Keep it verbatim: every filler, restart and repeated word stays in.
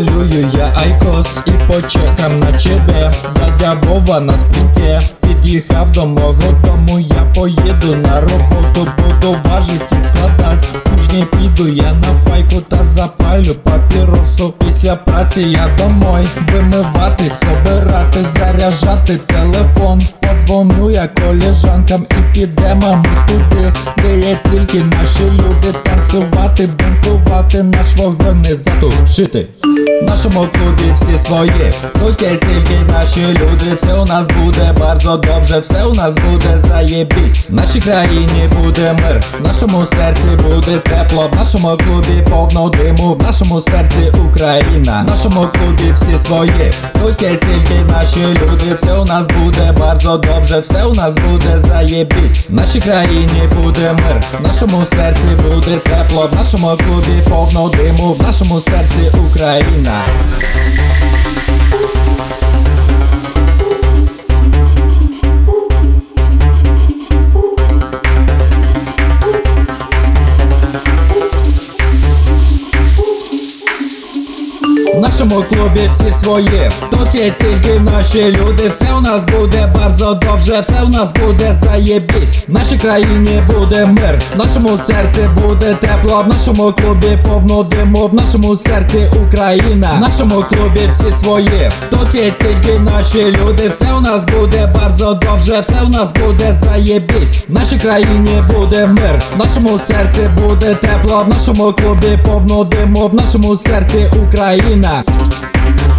Малюю я айкос і почекам на тебе. Дядя Вова на спринті під'їхав до мого дому. Я поїду на роботу, буду важить і складать. Пізні піду я на файку та запалю папіросу. Після праці я домой вимиватись, обирати, заряджати телефон. Подзвоню я колежанкам і підемо ми туди, де є тільки наші люди. Танцювати, бунтувати, наш вогонь не затушити. В нашому клубі всі свої, тут є тільки наші люди. Все у нас буде bardzo добре, все у нас буде заєбісь. В нашій країні буде мир, в нашому серці буде тепло. В нашому клубі повно диму, в нашому серці Україна. В нашому клубі всі свої, тут є тільки наші люди. Все у нас буде bardzo добре, все у нас буде заєбісь. В нашій країні буде мир, в нашому серці буде тепло. В нашому клубі повно диму, в нашому серці Україна. В нашому клубі всі свої, тут є тільки наші люди. Все у нас буде bardzo добре, все у нас буде заєбісь. В нашій країні буде мир, в нашому серці буде тепло. В нашому клубі повно диму, в нашому серці Україна. В нашому клубі всі свої, тут є тільки наші люди. Все у нас буде bardzo добре, все у нас буде заєбісь. В нашій країні буде мир, в нашому серці буде тепло. В нашому клубі повно диму, в нашому серці Україна.